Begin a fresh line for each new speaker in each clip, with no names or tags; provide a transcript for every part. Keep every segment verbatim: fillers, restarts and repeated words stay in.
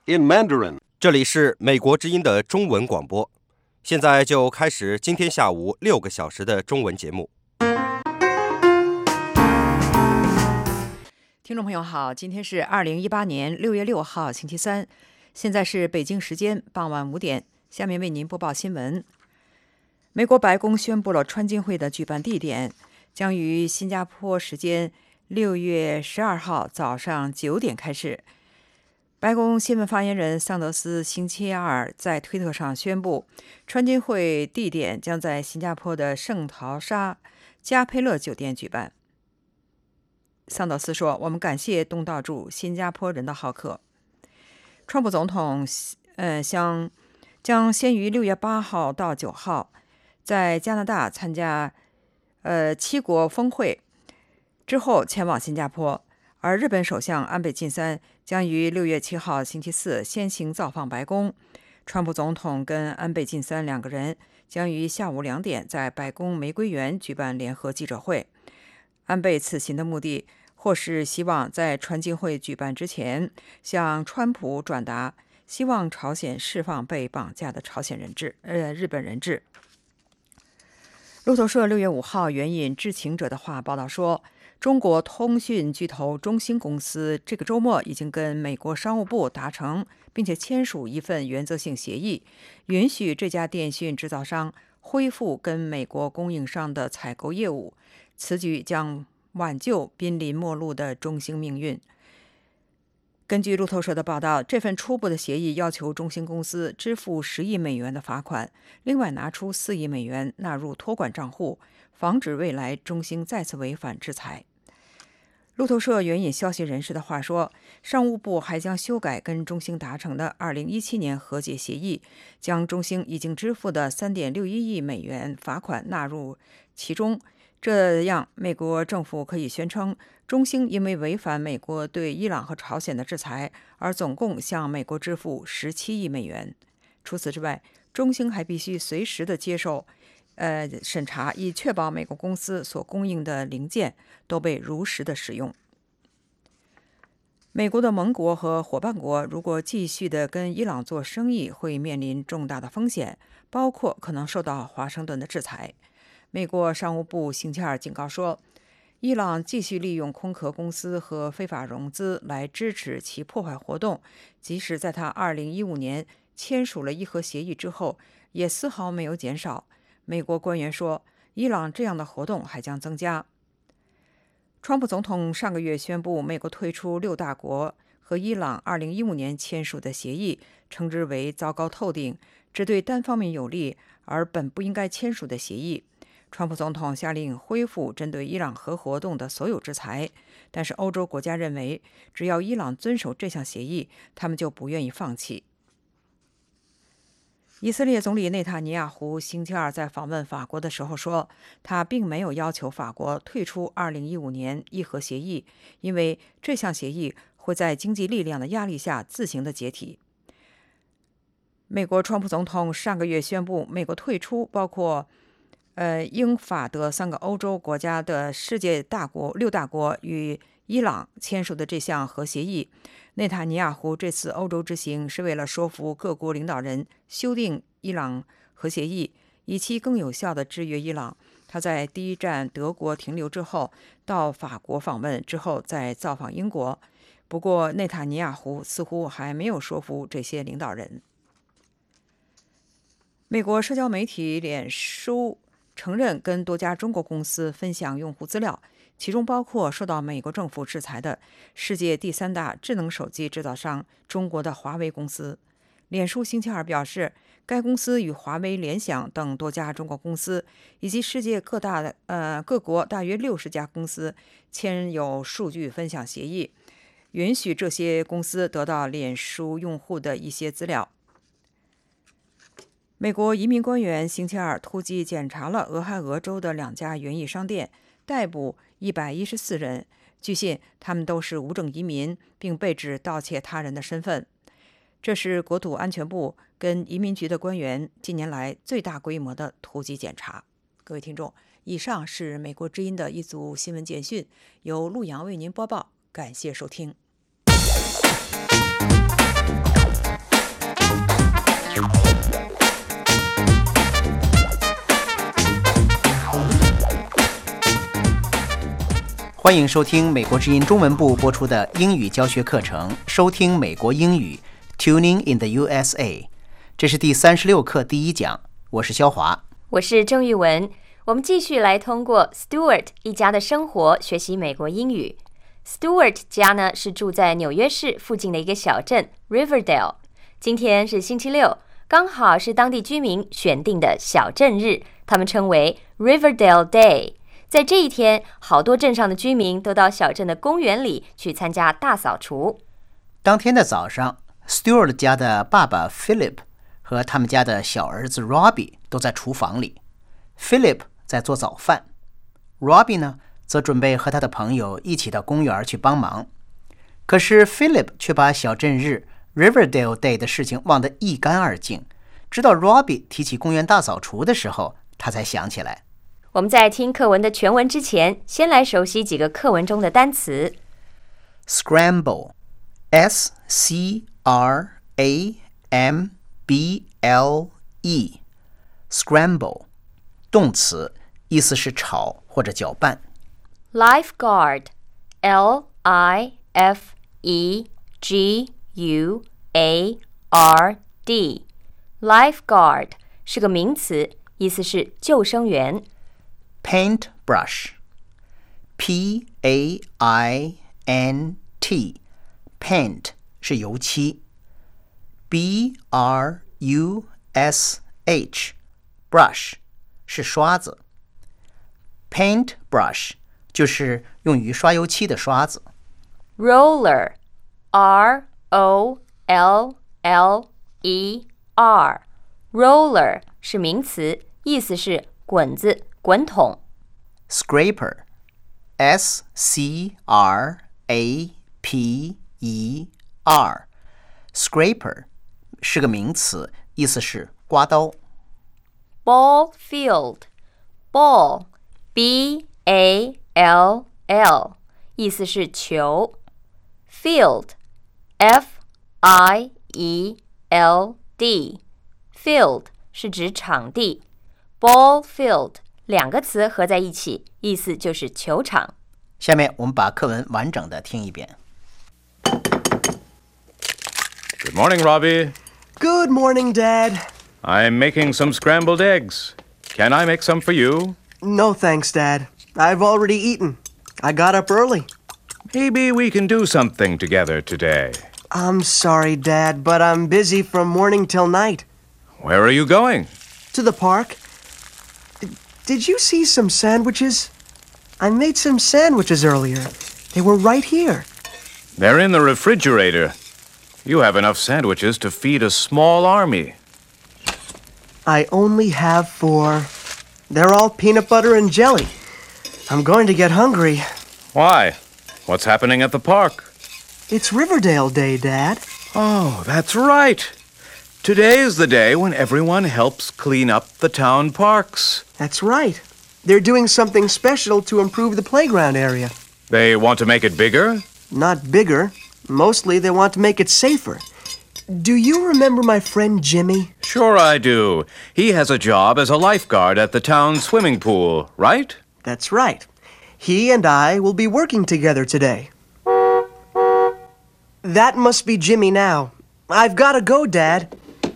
in Mandarin.
这里是美国之音的中文广播，现在就开始今天下午六个小时的中文节目。
听众朋友好，今天是二零一八年六月六号星期三，现在是北京时间傍晚五点，下面为您播报新闻。美国白宫宣布了川金会的举办地点，将于新加坡时间六月十二号早上九点开始。白宫新闻发言人桑德斯星期二在推特上宣布，川金会地点将在新加坡的圣淘沙加佩勒酒店举办。桑德斯说：“我们感谢东道主新加坡人的好客。”川普总统呃将将先于六月八号到九号在加拿大参加呃七国峰会，之后前往新加坡。而日本首相安倍晋三将于六月七号星期四先行造访白宫。川普总统跟安倍晋三两个人将于下午两点在白宫玫瑰园举办联合记者会。安倍此行的目的或是希望在川金会举办之前向川普转达希望朝鲜释放被绑架的朝鲜人质呃日本人质。路透社六月五号援引知情者的话报道说，中国通讯巨头中兴公司这个周末已经跟美国商务部达成并且签署一份原则性协议，允许这家电讯制造商恢复跟美国供应商的采购业务。此举将挽救濒临没落的中兴命运。根据路透社的报道，这份初步的协议要求中兴公司支付十亿美元的罚款，另外拿出四亿美元纳入托管账户，防止未来中兴再次违反制裁。路透社援引消息人士的话说，商务部还将修改跟中兴达成的二零一七年和解协议，将中兴已经支付的 三点六一亿美元罚款纳入其中。这样，美国政府可以宣称，中兴因为违反美国对伊朗和朝鲜的制裁，而总共向美国支付十七亿美元。除此之外，中兴还必须随时的接受呃审查，以确保美国公司所供应的零件都被如实的使用。美国的盟国和伙伴国如果继续的跟伊朗做生意，会面临重大的风险，包括可能受到华盛顿的制裁。美国商务部星期二警告说，伊朗继续利用空壳公司和非法融资来支持其破坏活动，即使在他二零一五年签署了伊核协议之后，也丝毫没有减少。美国官员说，伊朗这样的活动还将增加。川普总统上个月宣布，美国退出六大国和伊朗二零一五年签署的协议，称之为糟糕透顶，只对单方面有利，而本不应该签署的协议。川普总统下令恢复针对伊朗核活动的所有制裁，但是欧洲国家认为，只要伊朗遵守这项协议，他们就不愿意放弃。以色列总理内塔尼亚胡星期二在访问法国的时候说，他并没有要求法国退出二零一五年伊核协议，因为这项协议会在经济力量的压力下自行的解体。美国川普总统上个月宣布，美国退出包括呃，英法德三个欧洲国家的世界大国六大国与伊朗签署的这项核协议。内塔尼亚胡这次欧洲之行是为了说服各国领导人修订伊朗核协议，以期更有效地制约伊朗。他在第一站德国停留之后，到法国访问之后再造访英国。不过，内塔尼亚胡似乎还没有说服这些领导人。美国社交媒体脸书承认跟多家中国公司分享用户资料，其中包括受到美国政府制裁的世界第三大智能手机制造商中国的华为公司。脸书星期二表示，该公司与华为、联想等多家中国公司以及世界各大的呃各国大约六十家公司签有数据分享协议，允许这些公司得到脸书用户的一些资料。美国移民官员星期二突击检查了俄亥俄州的两家园艺商店，逮捕一百一十四人。据信，他们都是无证移民，并被指盗窃他人的身份。这是国土安全部跟移民局的官员近年来最大规模的突击检查。各位听众，以上是美国之音的一组新闻简讯，由陆洋为您播报，感谢收听。
欢迎收听美国之音中文部播出的英语教学课程，收听美国英语 Tuning in the U S A。 这是第三十六课第一讲，我是肖华，
我是郑玉文。我们继续来通过 Stewart 一家的生活学习美国英语。 Stewart 家呢是住在纽约市附近的一个小镇 Riverdale。 今天是星期六，刚好是当地居民选定的小镇日，他们称为 Riverdale Day。在这一天，好多镇上的居民都到小镇的公园里去参加大扫除。
当天的早上， Stewart 家的爸爸 Philip 和他们家的小儿子 Robbie 都在厨房里。 Philip 在做早饭， Robbie 呢则准备和他的朋友一起到公园去帮忙。可是 Philip 却把小镇日 Riverdale Day 的事情忘得一干二净，直到 Robbie 提起公园大扫除的时候，他才想起来。
我们在听课文的全文之前，先来熟悉几个课文中的单词。
Scramble S C R A M B L E Scramble 动词，意思是炒或者搅拌。
Lifeguard L I F E G U A R D Lifeguard 是个名词，意思是救生员。
Paintbrush P A I N T Paint 是油漆。 B R U S H Brush 是刷子。 Paintbrush 就是用于刷油漆的刷子。
Roller R O L L E R Roller 是名词，意思是滚子滚筒。
Scraper S C R A P E R Scraper 是个名词，意思是刮刀。
Ball field Ball B A L L 意思是球。 Field F I E L D Field 是指场地。 Ball field 两个词合在一起，意思就是球场。
下面我们把课文完整的听一遍。
Good morning, Robbie.
Good morning, Dad.
I'm making some scrambled eggs. Can I make some for you?
No thanks, Dad. I've already eaten. I got up early.
Maybe we can do something together today.
I'm sorry, Dad, but I'm busy from morning till night.
Where are you going?
To the park. Did you see some sandwiches? I made some sandwiches earlier. They were right here.
They're in the refrigerator. You have enough sandwiches to feed a small army.
I only have four. They're all peanut butter and jelly. I'm going to get hungry.
Why? What's happening at the park?
It's Riverdale Day, Dad.
Oh, that's right. Today is the day when everyone helps clean up the town parks.
That's right. They're doing something special to improve the playground area.
They want to make it bigger?
Not bigger. Mostly they want to make it safer. Do you remember my friend Jimmy?
Sure I do. He has a job as a lifeguard at the town swimming pool, right?
That's right. He and I will be working together today. That must be Jimmy now. I've got to go, Dad.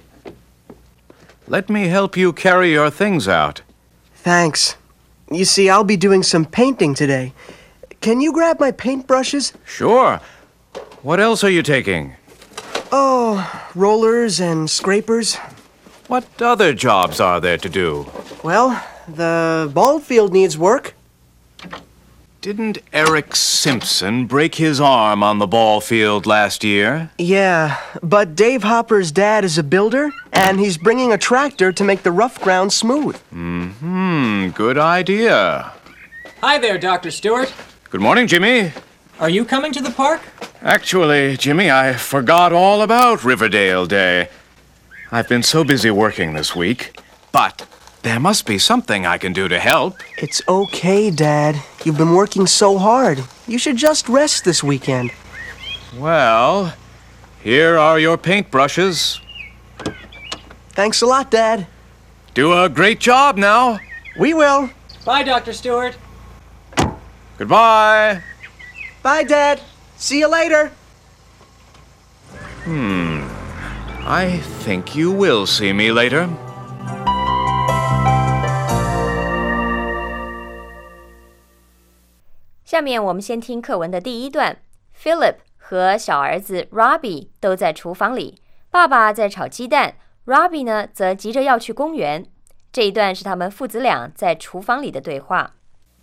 Let me help you carry your things out.
Thanks. You see, I'll be doing some painting today. Can you grab my paintbrushes?
Sure. What else are you taking?
Oh, rollers and scrapers.
What other jobs are there to do?
Well, the ball field needs work.
Didn't Eric Simpson break his arm on the ball field last year?
Yeah, but Dave Hopper's dad is a builder, and he's bringing a tractor to make the rough ground smooth.
Hmm, good idea.
Hi there, Doctor Stewart.
Good morning, Jimmy.
Are you coming to the park?
Actually, Jimmy, I forgot all about Riverdale Day. I've been so busy working this week, but there must be something I can do to help.
It's okay, Dad. You've been working so hard. You should just rest this weekend.
Well, here are your paintbrushes.
Thanks a lot, Dad.
Do a great job now.
We will.
Bye, Doctor Stewart.
Goodbye.
Bye, Dad. See you later.
Hmm. I think you will see me later.
下面我们先听课文的第一段。Philip 和小儿子 Robbie 都在厨房里，爸爸在炒鸡蛋 ，Robbie 呢则急着要去公园。这一段是他们父子俩在厨房里的对话。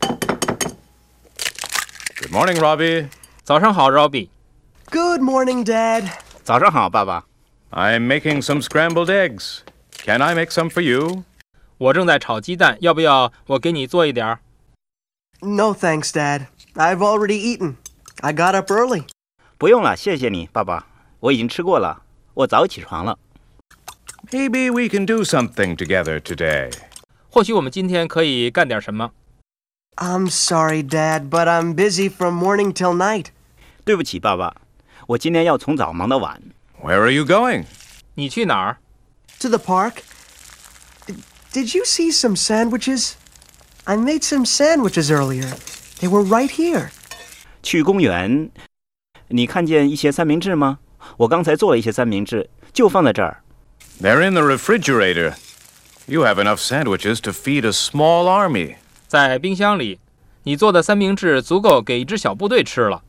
Good morning, Robbie.
早上好 ，Robbie。
Good morning, Dad.
早上好，爸爸。
I'm making some scrambled eggs. Can I make some for you?
我正在炒鸡蛋，要不要我给你做一点？
No thanks, Dad. I've already eaten. I got up early.
不用了，谢谢你，爸爸。我已经吃过了，我早起床了。
Maybe we can do something together today.
或许我们今天可以干点什么。
I'm sorry, Dad, but I'm busy from morning till night.
对不起，爸爸，我今天要从早忙到晚。
Where are you going?
你去哪儿？
To the park. Did you see some sandwiches? I made some sandwiches earlier. They were right here.
去公园。你看见一些三明治吗？我刚才做了一些三明治，就放在这儿。
They're in the refrigerator. You have enough sandwiches to feed a small army.
在冰箱里。你做的三明治足够给一支小部队吃了。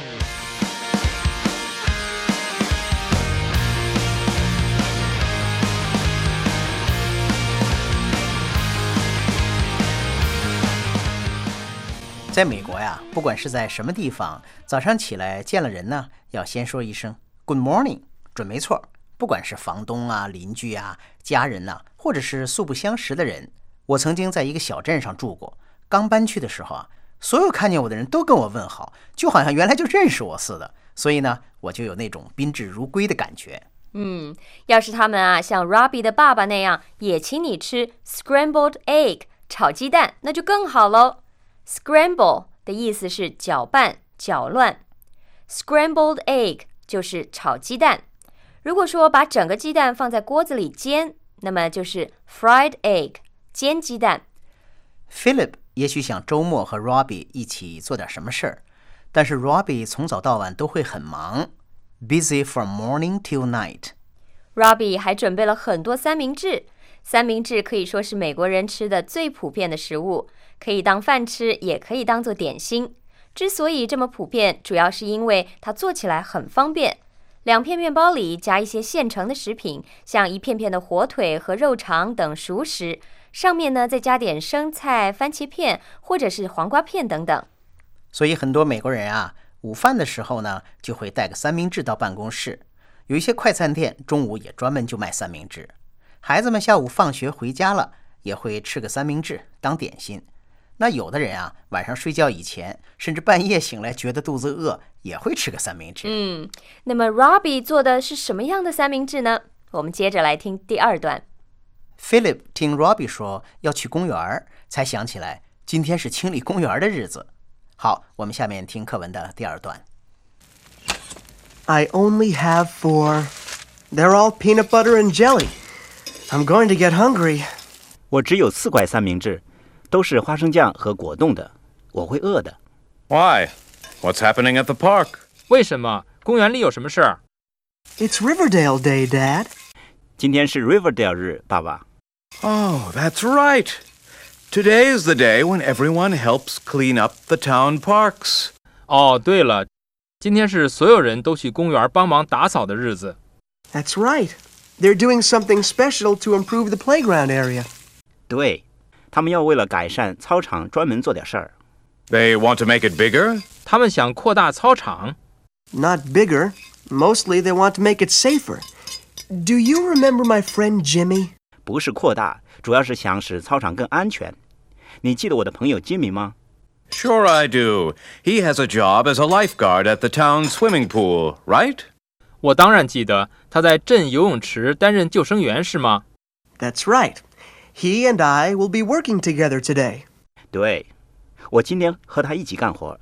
在美国呀，不管是在什么地方，早上起来见了人呢，要先说一声 Good morning， 准没错。不管是房东啊、邻居啊、家人呐、啊，或者是素不相识的人。我曾经在一个小镇上住过，刚搬去的时候啊，所有看见我的人都跟我问好，就好像原来就认识我似的。所以呢，我就有那种宾至如归的感觉。
嗯，要是他们啊像 Robbie 的爸爸那样，也请你吃 scrambled egg 炒鸡蛋，那就更好喽。Scramble 的意思是搅拌、搅乱 ，scrambled egg 就是炒鸡蛋。如果说把整个鸡蛋放在锅子里煎，那么就是 fried egg 煎鸡蛋。
Philip 也许想周末和 Robbie 一起做点什么事儿，但是 Robbie 从早到晚都会很忙 ，busy from morning till night。Robbie
还准备了很多三明治，三明治可以说是美国人吃的最普遍的食物。可以当饭吃，也可以当做点心。之所以这么普遍，主要是因为它做起来很方便。两片面包里加一些现成的食品，像一片片的火腿和肉肠等熟食，上面呢再加点生菜、番茄片或者是黄瓜片等等。
所以很多美国人啊，午饭的时候呢，就会带个三明治到办公室。有一些快餐店中午也专门就卖三明治。孩子们下午放学回家了，也会吃个三明治当点心。那有的人啊，晚上睡觉以前，甚至半夜醒来觉得肚子饿，也会吃个三明治。
嗯，那么 Robbie 做的是什么样的三明治呢？我们接着来听第二段。
Philip 听 Robbie 说要去公园，才想起来今天是清理公园的日子。好，我们下面听课文的第二段。
I only have four. They're all peanut butter and jelly. I'm going to get hungry.
我只有四块三明治。都是花生酱和果冻的，我会饿的。
Why? What's happening at the park?
为什么？公园里有什么事儿？
It's Riverdale Day, Dad.
今天是 Riverdale 日，爸爸。
Oh, that's right. Today is the day when everyone helps clean up the town parks.
哦，对了，今天是所有人都去公园帮忙打扫的日子。
That's right. They're doing something special to improve the playground area.
对。他们要为了改善操场专门做点事儿。
They want to make it bigger?
他们想扩大操场。
Not bigger. Mostly they want to make it safer. Do you remember my friend Jimmy?
不是扩大，主要是想使操场更安全。你记得我的朋友 Jimmy 吗？
Sure I do. He has a job as a lifeguard at the town swimming pool, right?
我当然记得，他在镇游泳池担任救生员，是吗？
That's right.He and I will be working together today.
对，我今天和他一起干活。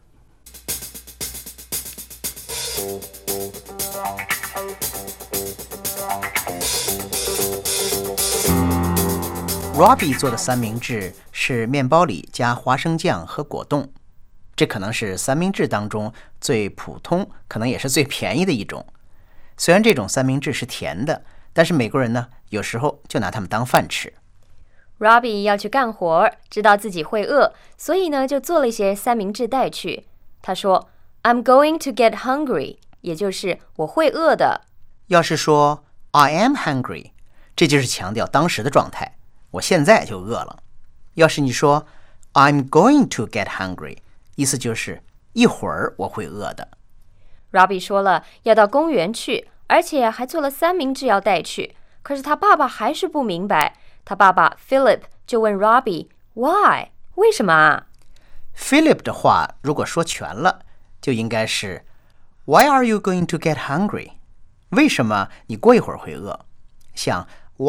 Robbie 做的三明治是面包里加花生酱和果冻。 这可能是三明治当中最普通，可能也是最便宜的一种。虽然这种三明治是甜的，但是美国人呢，有时候就拿它们当饭吃。
Robbie 要去干活，知道自己会饿，所以呢，就做了一些三明治带去。他说 I'm going to get hungry， 也就是我会饿的。
要是说 I am hungry， 这就是强调当时的状态，我现在就饿了。要是你说 I'm going to get hungry， 意思就是一会儿我会饿的。
Robbie 说了要到公园去，而且还做了三明治要带去，可是他爸爸还是不明白。他爸爸 Philip 就问 Robbie Why？ 为什么啊？
Philip 的话如果说全了，就应该是 Why are you going to get hungry？ 为什么你过一会儿会饿？像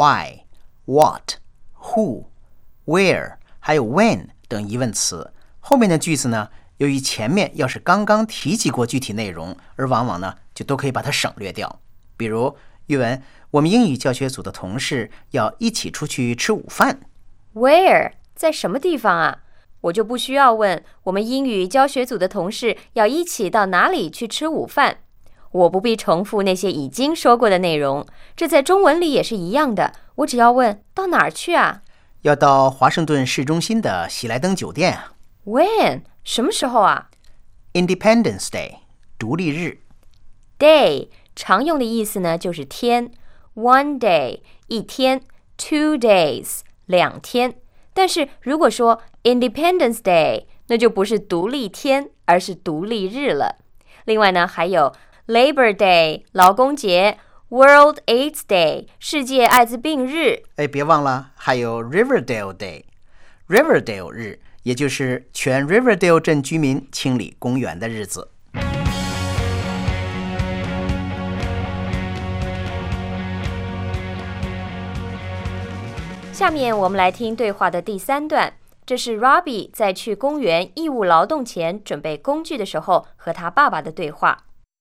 Why、What、Who、Where 还有 When 等疑问词，后面的句子呢，由于前面要是刚刚提及过具体内容，而往往呢就都可以把它省略掉。比如语文，我们英语教学组的同事要一起出去吃午饭。
Where 在什么地方啊？我就不需要问我们英语教学组的同事要一起到哪里去吃午饭。我不必重复那些已经说过的内容，这在中文里也是一样的，我只要问到哪儿去啊？
要到华盛顿市中心的喜来登酒店啊。
When 什么时候啊？
Independence Day 独立日。
Day 常用的意思呢就是天， One day 一天， Two days 两天。但是如果说 Independence Day， 那就不是独立天，而是独立日了。另外呢，还有 Labor Day 劳工节， World AIDS Day 世界艾滋病日。
哎，别忘了还有 Riverdale Day Riverdale 日，也就是全 Riverdale 镇居民清理公园的日子。
下面我们来听对话的第三段，这是 Robbie 在去公园义务劳动前准备工具的时候和他爸爸的对话。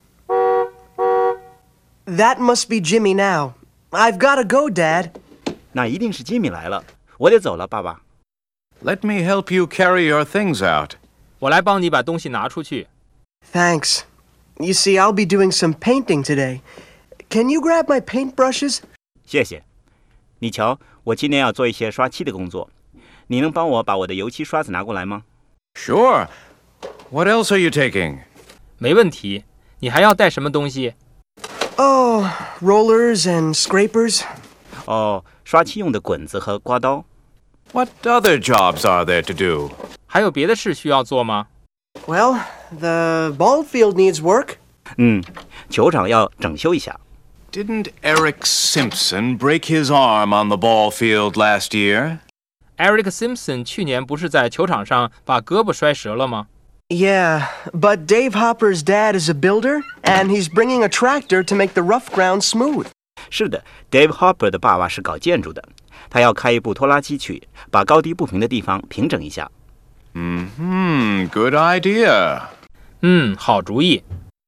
That must be Jimmy now. I've got to go, Dad.
那一定是吉米来了，我得走了，爸爸。
Let me help you carry your things out.
我来帮你把东西拿出去。
Thanks. You see, I'll be doing some painting today. Can you grab my paintbrushes?
谢谢。你瞧，我今天要做一些刷漆的工作，你能帮我把我的油漆刷子拿过来吗？
Sure. What else are you taking?
没问题。你还要带什么东西？
Oh, rollers and scrapers.
哦，刷漆用的滚子和刮刀。
What other jobs are there to do?
还有别的事需要做吗？
Well, the ball field needs work.
嗯，球场要整修一下。
Didn't Eric Simpson break his arm on the ball field last year?
Eric Simpson 去年不是在球场上把胳膊摔折了吗？
Yeah, but Dave Hopper's dad is a builder, and he's bringing a tractor to make the rough ground smooth.
是的 ，Dave Hopper 的爸爸是搞建筑的，他要开一部拖拉机去，把高低不平的地方平整一下。
Mm-hmm, good idea.
嗯，好主意。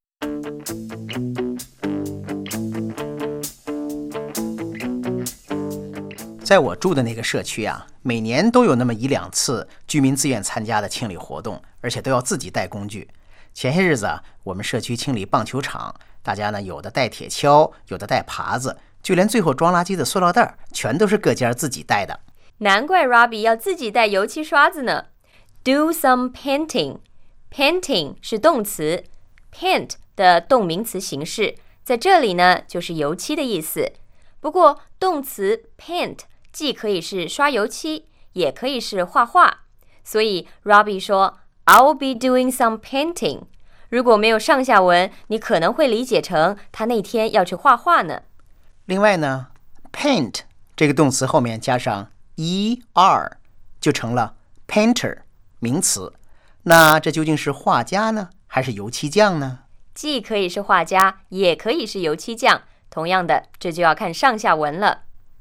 在我住的那个社区啊，每年都有那么一两次居民自愿参加的清理活动，而且都要自己带工具。前些日子啊，我们社区清理棒球场，大家呢有的带铁锹，有的带耙子，就连最后装垃圾的塑料袋，全都是各家自己带的。
难怪 Robbie 要自己带油漆刷子呢。Do some painting. Painting 是动词 ，paint 的动名词形式，在这里呢就是油漆的意思。不过动词 paint 既可以是刷油漆，也可以是画画。所以 Robbie 说 I'll be doing some painting。如果没有上下文，你可能会理解成他那天要去画画呢。
另外呢 paint 这个动词后面加上 er 就成了 painter 名词。那这究竟是画家呢，还是油漆匠呢？
既可以是画家，也可以是油漆匠。同样的，这就要看上下文了。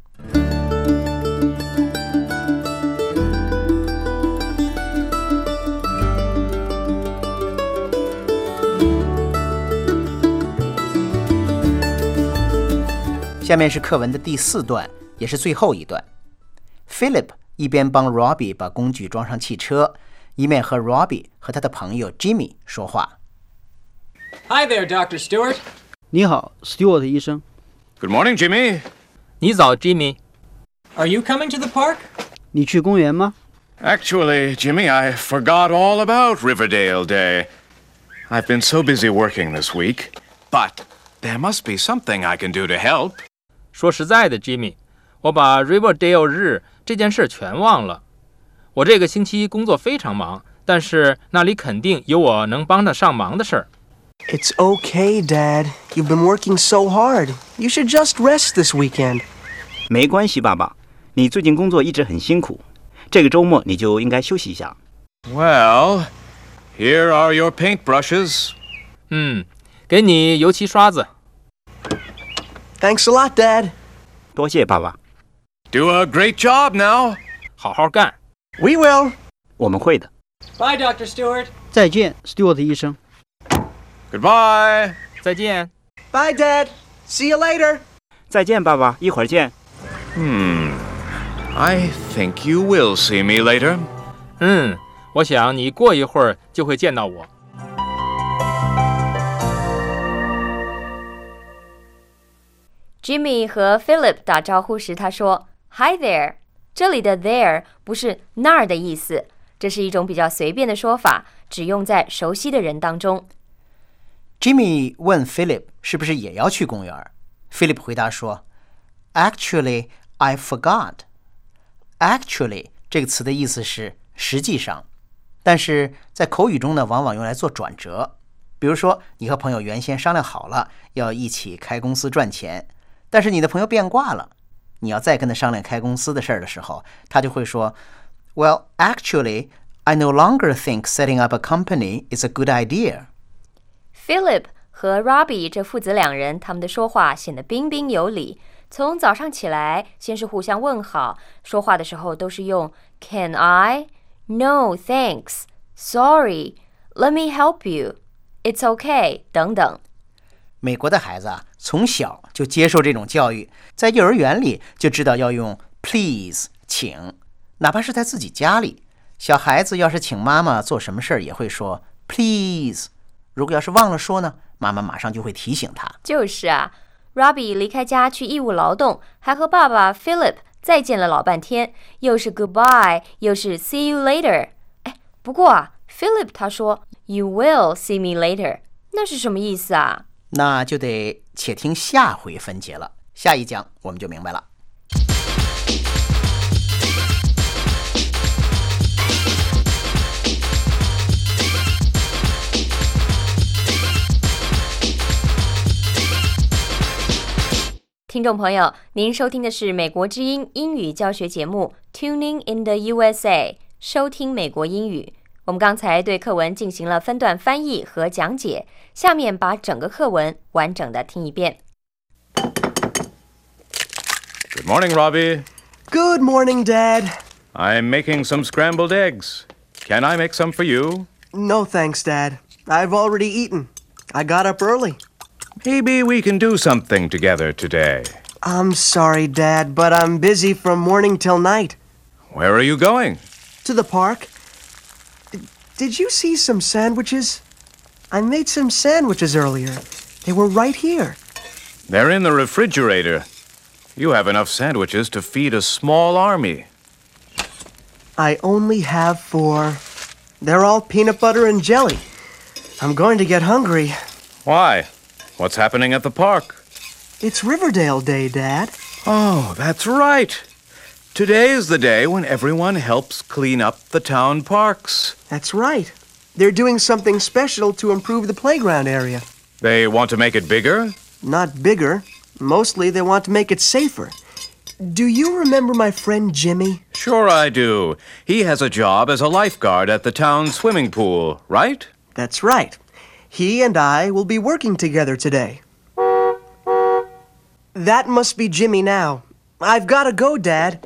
下面是课文的第四段，也是最后一段。Philip 一边帮 Robbie 把工具装上汽车， 一面和 Robbie 和他的朋友 Jimmy 说话。
Hi there, Doctor Stewart.
你好 ，Stewart 医生。
Good morning, Jimmy.
你早 ，Jimmy。
Are you coming to the park?
你去公园吗？
Actually, Jimmy, I forgot all about Riverdale Day. I've been so busy working this week, but there must be something I can do to help.
说实在的 ，Jimmy， 我把 Riverdale 日这件事全忘了。我这个星期工作非常忙，但是那里肯定有我能帮得上忙的事儿。
It's okay, Dad. You've been working so hard. You should just rest this weekend.
没关系，爸爸，你最近工作一直很辛苦，这个周末你就应该休息一下。
Well, here are your paintbrushes.
嗯，给你油漆刷子。
Thanks a lot, Dad.
多谢爸爸。
Do a great job now.
好好干。
We will.
我们会的。
Bye, Doctor Stewart.
再见 ，Stewart 医生。
Goodbye.
再见。
Bye, Dad. See you later.
再见，爸爸，一会儿见。
Hmm. I think you will see me later.
嗯，我想你过一会儿就会见到我。
Jimmy 和 Philip 打招呼时，他说 "Hi there"， 这里的 there 不是那儿的意思，这是一种比较随便的说法，只用在熟悉的人当中。
Jimmy 问 Philip 是不是也要去公园。Philip 回答说 Actually, I forgot. Actually 这个词的意思是实际上，但是在口语中呢，往往用来做转折。比如说，你和朋友原先商量好了要一起开公司赚钱，但是你的朋友变卦了，你要再跟他商量开公司的事儿的时候，他就会说 Well, actually, I no longer think setting up a company is a good idea.
Philip 和 Robbie 这父子两人，他们的说话显得彬彬有礼。从早上起来，先是互相问好，说话的时候都是用 Can I? No, thanks. Sorry. Let me help you. It's okay. 等等。
美国的孩子啊，从小就接受这种教育，在幼儿园里就知道要用 please 请，哪怕是在自己家里，小孩子要是请妈妈做什么事儿，也会说 please。如果要是忘了说呢，妈妈马上就会提醒他。
就是啊 Robbie 离开家去义务劳动，还和爸爸 Philip 再见了老半天，又是 goodbye 又是 see you later。 哎，不过啊 Philip 他说 You will see me later， 那是什么意思啊？
那就得且听下回分解了，下一讲我们就明白了。
听众朋友，您收听的是美国之音英语教学节目 Tuning in the U S A， 收听美国英语。我们刚才对课文进行了分段翻译和讲解，下面把整个课文完整的听一遍。
Good morning, Robbie.
Good morning, Dad.
I'm making some scrambled eggs. Can I make some for you?
No thanks, Dad. I've already eaten. I got up early.
Maybe we can do something together today.
I'm sorry, Dad, but I'm busy from morning till night.
Where are you going?
To the park. D- did you see some sandwiches? I made some sandwiches earlier. They were right here.
They're in the refrigerator. You have enough sandwiches to feed a small army.
I only have four. They're all peanut butter and jelly. I'm going to get hungry.
Why? What's happening at the park?
It's Riverdale Day, Dad.
Oh, that's right. Today is the day when everyone helps clean up the town parks.
That's right. They're doing something special to improve the playground area.
They want to make it bigger?
Not bigger. Mostly they want to make it safer. Do you remember my friend Jimmy?
Sure I do. He has a job as a lifeguard at the town swimming pool, right?
That's right. He and I will be working together today. That must be Jimmy now. I've got to go, Dad.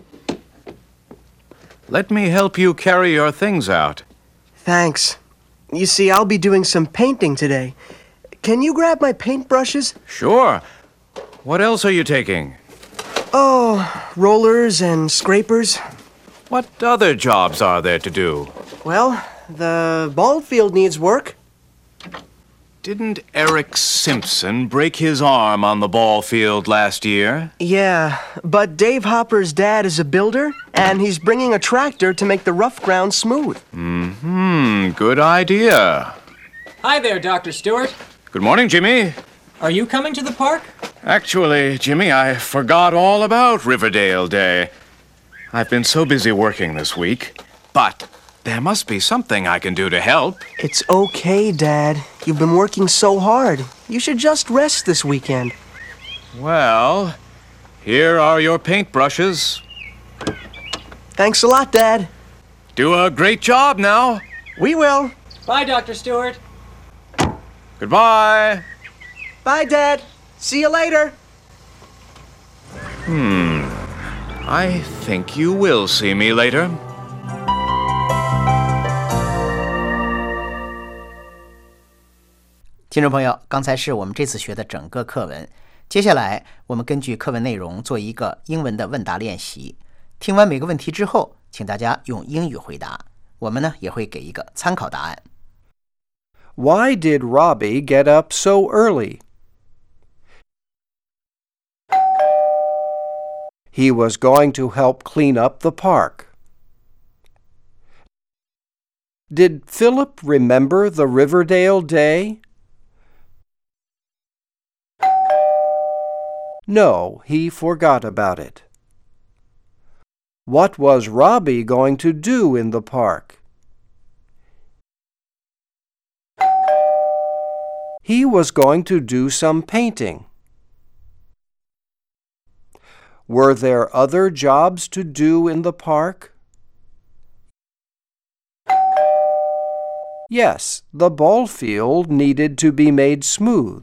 Let me help you carry your things out.
Thanks. You see, I'll be doing some painting today. Can you grab my paintbrushes?
Sure. What else are you taking?
Oh, rollers and scrapers.
What other jobs are there to do?
Well, The ball field needs work.
Didn't Eric Simpson break his arm on the ball field last year?
Yeah, but Dave Hopper's dad is a builder, and he's bringing a tractor to make the rough ground smooth.
Mm-hmm. Good idea.
Hi there, Doctor Stewart.
Good morning, Jimmy.
Are you coming to the park?
Actually, Jimmy, I forgot all about Riverdale Day. I've been so busy working this week, but there must be something I can do to help.
It's okay, Dad. You've been working so hard. You should just rest this weekend.
Well, here are your paintbrushes.
Thanks a lot, Dad.
Do a great job now.
We will.
Bye, Doctor Stewart.
Goodbye.
Bye, Dad. See you later.
Hmm. I think you will see me later.
听众朋友，刚才是我们这次学的整个课文，接下来我们根据课文内容做一个英文的问答练习。听完每个问题之后，请大家用英语回答，我们呢也会给一个参考答案。
Why did Robbie get up so early? He was going to help clean up the park. Did Philip remember the Riverdale Day? No, he forgot about it. What was Robbie going to do in the park? He was going to do some painting. Were there other jobs to do in the park? Yes, the ball field needed to be made smooth.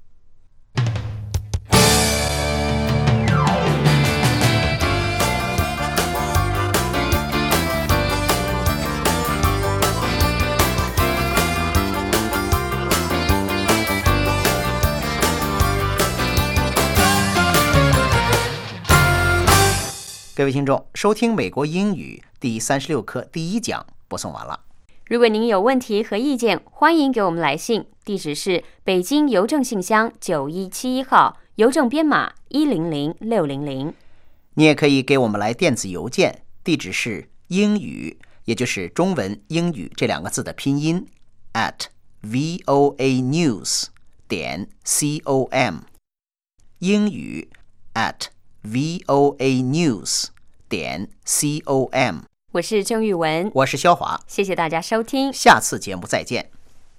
各位听众，收听美国英语第三十六课第一讲播送完了。
如果您有问题和意见，欢迎给我们来信，地址是北京邮政信箱九一七一号，邮政编码一零零六零零。
你也可以给我们来电子邮件，地址是英语，也就是中文英语这两个字的拼音 at voanews 点 com， 英语 at voanews 点 com。
我是郑玉文，
我是肖华，
谢谢大家收听，
下次节目再见。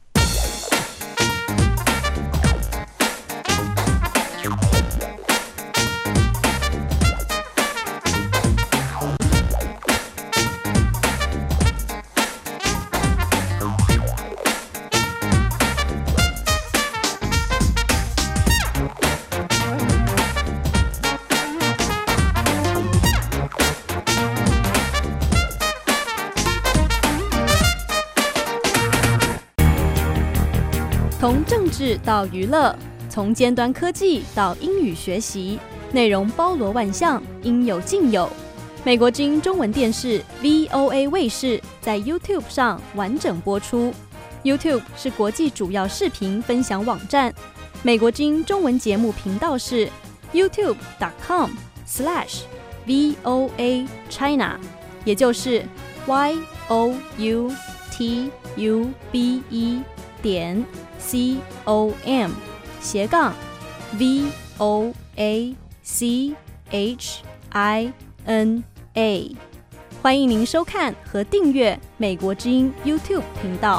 从政治到娱乐，从尖端科技到英语学习，内容包罗万象，应有尽有。美国之音中文电视 V O A 卫视在 YouTube 上完整播出。YouTube 是国际主要视频分享网站。美国之音中文节目频道是 youtube dot com slash V O A China， 也就是 Y O U T U B E 点 C O M 斜杠 V O A C H I N A， 欢迎您收看和订阅美国之音 YouTube 频道。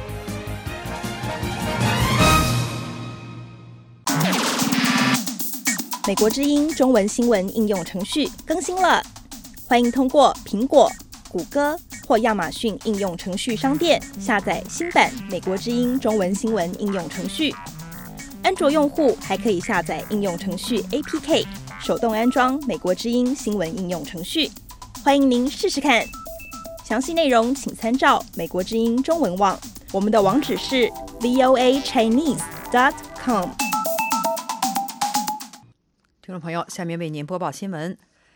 美国之音中文新闻应用程序更新了，欢迎通过苹果、谷歌或亚马逊应用程序商店下载新版美国之音中文新闻应用程序。安卓用户还可以下载应用程序 A P K， 手动安装美国之音新闻应用程序。欢迎您试试看。详细内容请参照美国之音中文网，我们的网址是 V O A Chinese dot com。
听众朋友，下面为您播报新闻。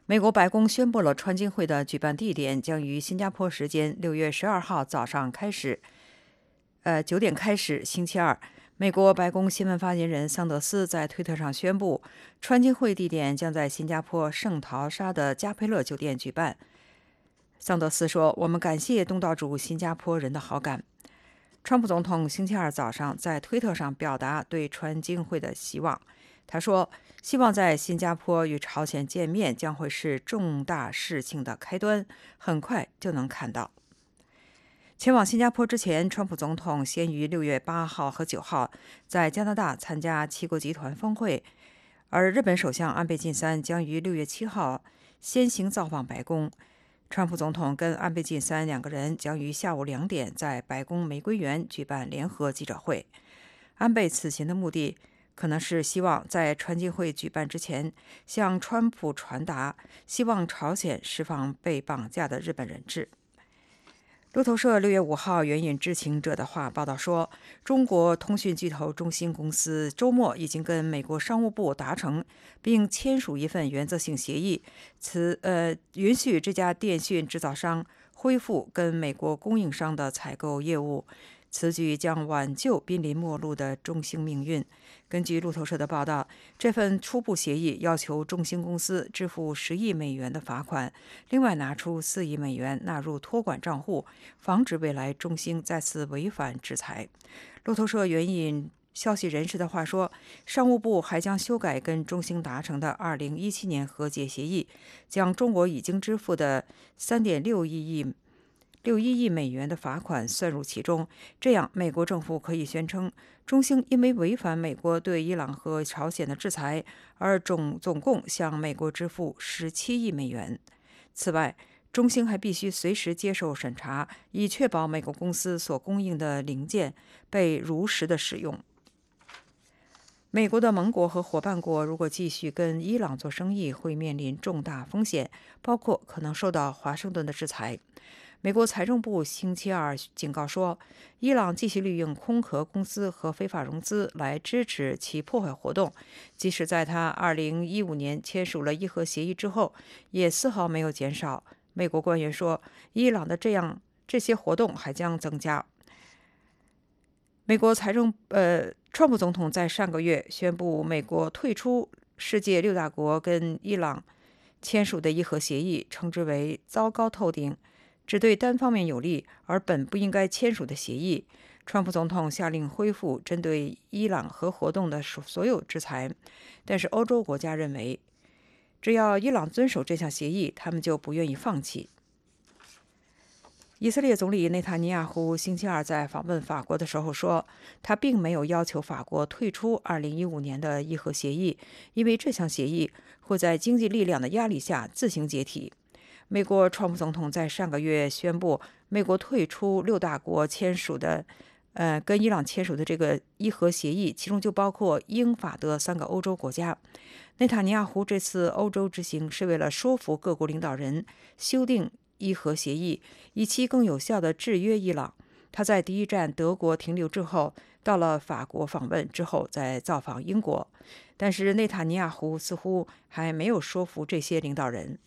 美国白宫宣布了川金会的举办地点将于新加坡时间六月十二号早上开始，呃九点开始，星期二。美国白宫新闻发言人桑德斯在推特上宣布，川金会地点将在新加坡圣淘沙的加佩勒酒店举办。桑德斯说：“我们感谢东道主新加坡人的好感。”川普总统星期二早上在推特上表达对川金会的希望。他说：“希望在新加坡与朝鲜见面将会是重大事情的开端，很快就能看到。”前往新加坡之前，川普总统先于六月八号和九号在加拿大参加七国集团峰会，而日本首相安倍晋三将于六月七号先行造访白宫。川普总统跟安倍晋三两个人将于下午两点在白宫玫瑰园举办联合记者会。安倍此行的目的可能是希望在川金会举办之前向川普传达希望朝鲜释放被绑架的日本人质。路透社六月五号援引知情者的话报道说，中国通讯巨头中兴公司周末已经跟美国商务部达成并签署一份原则性协议，此呃允许这家电讯制造商恢复跟美国供应商的采购业务。此举将挽救濒临没落的中兴命运。根据路透社的报道，这份初步协议要求中兴公司支付十亿美元的罚款，另外拿出四亿美元纳入托管账户，防止未来中兴再次违反制裁。路透社援引消息人士的话说，商务部还将修改跟中兴达成的二零一七年和解协议，将中国已经支付的 三点六一亿六一亿美元的罚款算入其中，这样美国政府可以宣称中兴因为违反美国对伊朗和朝鲜的制裁而总总共向美国支付十七亿美元。此外，中兴还必须随时接受审查，以确保美国公司所供应的零件被如实的使用。美国的盟国和伙伴国如果继续跟伊朗做生意，会面临重大风险，包括可能受到华盛顿的制裁。美国财政部星期二警告说，伊朗继续利用空壳公司和非法融资来支持其破坏活动，即使在他二零一五年签署了伊核协议之后，也丝毫没有减少。美国官员说，伊朗的这样这些活动还将增加。美国财政呃，川普总统在上个月宣布，美国退出世界六大国跟伊朗签署的伊核协议，称之为糟糕透顶，只对单方面有利，而本不应该签署的协议。川普总统下令恢复针对伊朗核活动的所有制裁，但是欧洲国家认为，只要伊朗遵守这项协议，他们就不愿意放弃。以色列总理内塔尼亚胡星期二在访问法国的时候说，他并没有要求法国退出二零一五年的伊核协议，因为这项协议会在经济力量的压力下自行解体。美国川普总统在上个月宣布，美国退出六大国签署的呃，跟伊朗签署的这个伊核协议，其中就包括英法德三个欧洲国家。内塔尼亚胡这次欧洲之行是为了说服各国领导人修订伊核协议，以期更有效地制约伊朗。他在第一站德国停留之后，到了法国访问之后，再造访英国。但是内塔尼亚胡似乎还没有说服这些领导人。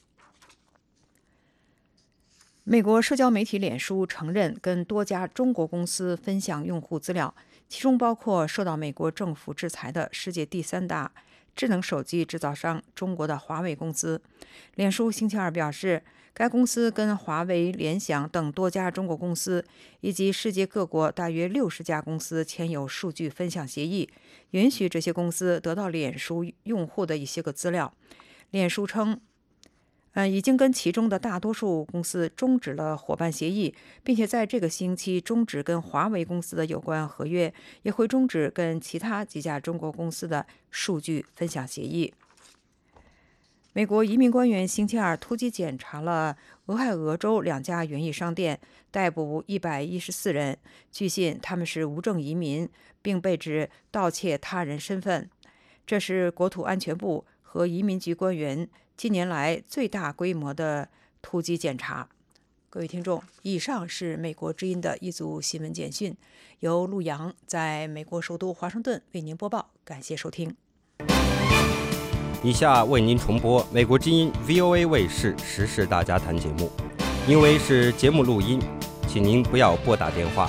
美国社交媒体脸书承认跟多家中国公司分享用户资料，其中包括受到美国政府制裁的世界第三大智能手机制造商中国的华为公司。脸书星期二表示，该公司跟华为、联想等多家中国公司以及世界各国大约六十家公司签有数据分享协议，允许这些公司得到脸书用户的一些个资料。脸书称，呃，已经跟其中的大多数公司终止了伙伴协议，并且在这个星期终止跟华为公司的有关合约，也会终止跟其他几家中国公司的数据分享协议。美国移民官员星期二突击检查了俄亥俄州两家园艺商店，逮捕一百一十四人，据信他们是无证移民，并被指盗窃他人身份。这是国土安全部和移民局官员近年来最大规模的突击检查。各位听众，以上是美国之音的一组新闻简讯，由陆洋在美国首都华盛顿为您播报，感谢收听。
以下为您重播美国之音 V O A 卫视时事大家谈节目，因为是节目录音，请您不要拨打电话。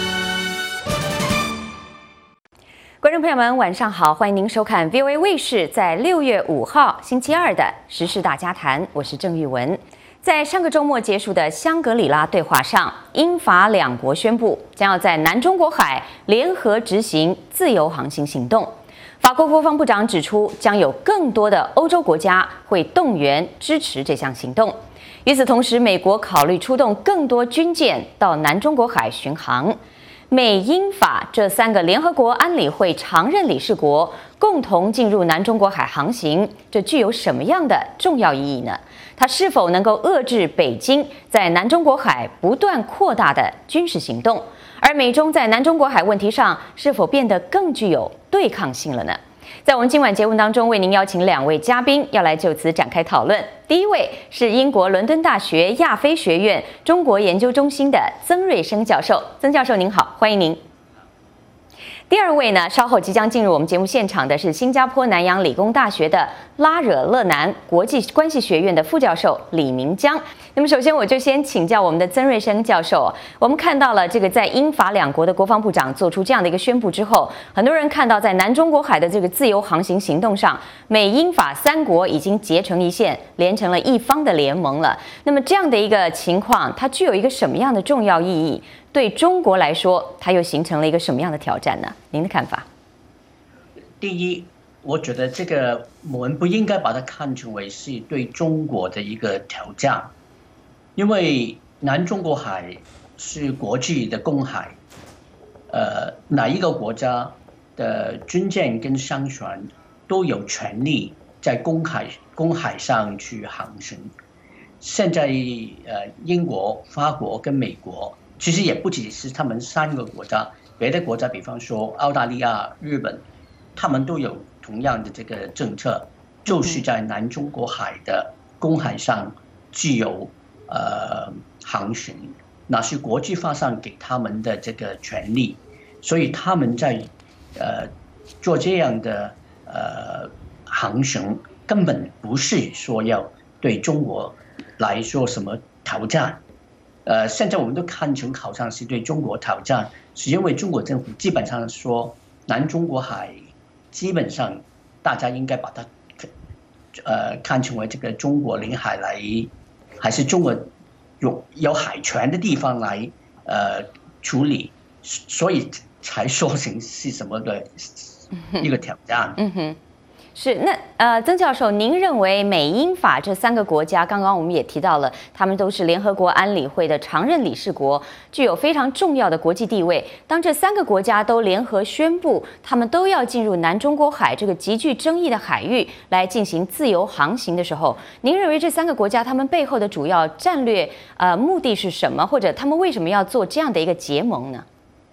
观众朋友们，晚上好，欢迎您收看 V O A 卫视在六月五号星期二的时事大家谈，我是郑玉文。在上个周末结束的香格里拉对话上，英法两国宣布将要在南中国海联合执行自由航行行动。法国国防部长指出，将有更多的欧洲国家会动员支持这项行动。与此同时，美国考虑出动更多军舰到南中国海巡航。美、英、法这三个联合国安理会常任理事国共同进入南中国海航行，这具有什么样的重要意义呢？它是否能够遏制北京在南中国海不断扩大的军事行动？而美中在南中国海问题上是否变得更具有对抗性了呢？在我们今晚节目当中，为您邀请两位嘉宾，要来就此展开讨论。第一位是英国伦敦大学亚非学院中国研究中心的曾瑞生教授，曾教授您好，欢迎您。第二位呢，稍后即将进入我们节目现场的是新加坡南洋理工大学的拉惹勒南国际关系学院的副教授李明江。那么首先我就先请教我们的曾瑞生教授，我们看到了这个在英法两国的国防部长做出这样的一个宣布之后，很多人看到在南中国海的这个自由航行行动上，美英法三国已经结成一线，连成了一方的联盟了。那么这样的一个情况，它具有一个什么样的重要意义？对中国来说，它又形成了一个什么样的挑战呢？您的看法？
第一，我觉得这个我们不应该把它看成为是对中国的一个挑战，因为南中国海是国际的公海，呃，哪一个国家的军舰跟商船都有权利在公海公海上去航行。现在呃，英国、法国跟美国。其实也不只是他们三个国家，别的国家，比方说澳大利亚、日本，他们都有同样的这个政策，就是在南中国海的公海上自由呃航行，那是国际法上给他们的这个权利，所以他们在呃做这样的呃航行，根本不是说要对中国来说什么挑战。呃，现在我们都看成好像是对中国挑战，是因为中国政府基本上说南中国海基本上大家应该把它呃看成为这个中国领海来，还是中国有有海权的地方来呃处理，所以才说成是什么的一个挑战。
嗯哼。是，那呃，曾教授，您认为美英法这三个国家，刚刚我们也提到了，他们都是联合国安理会的常任理事国，具有非常重要的国际地位。当这三个国家都联合宣布，他们都要进入南中国海这个极具争议的海域来进行自由航行的时候，您认为这三个国家他们背后的主要战略呃目的是什么？或者他们为什么要做这样的一个结盟呢？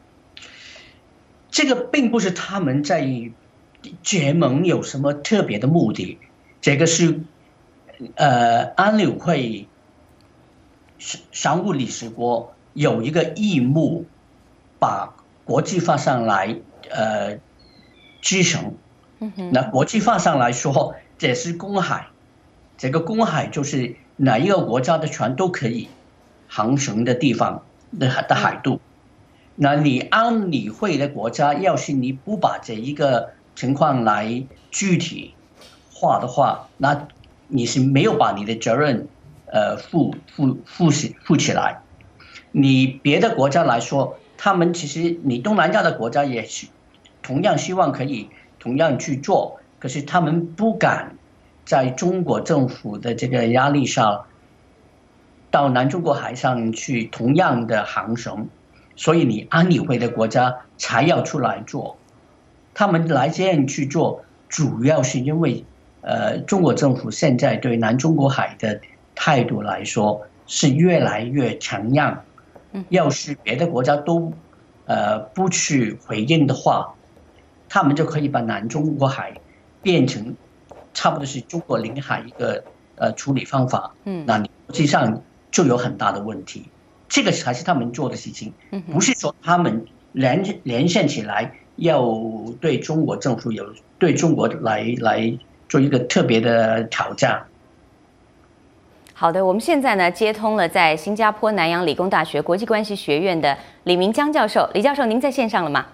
这个并不是他们在结盟有什么特别的目的，这个是呃安理会常务理事国有一个义务把国际法上来呃支撑。那国际法上来说，这是公海，这个公海就是哪一个国家的船都可以航行的地方的的海度。那你安理会的国家，要是你不把这一个情况来具体化的话，那你是没有把你的责任呃负负负起负起来。你别的国家来说，他们其实你东南亚的国家也是同样希望可以同样去做，可是他们不敢在中国政府的这个压力上到南中国海上去同样的航行，所以你安理会的国家才要出来做。他们来这样去做，主要是因为，呃，中国政府现在对南中国海的态度来说是越来越强硬。要是别的国家都，呃，不去回应的话，他们就可以把南中国海变成差不多是中国领海一个呃处理方法。嗯，那你国际上就有很大的问题。这个才是他们做的事情，不是说他们连连线起来。要对中国政府有对中国来来
做一个特别的挑战。
好的，我们现在呢接通了在新加坡南洋理工大学国际关系学院的李明江教授。李教授，您在线上了吗？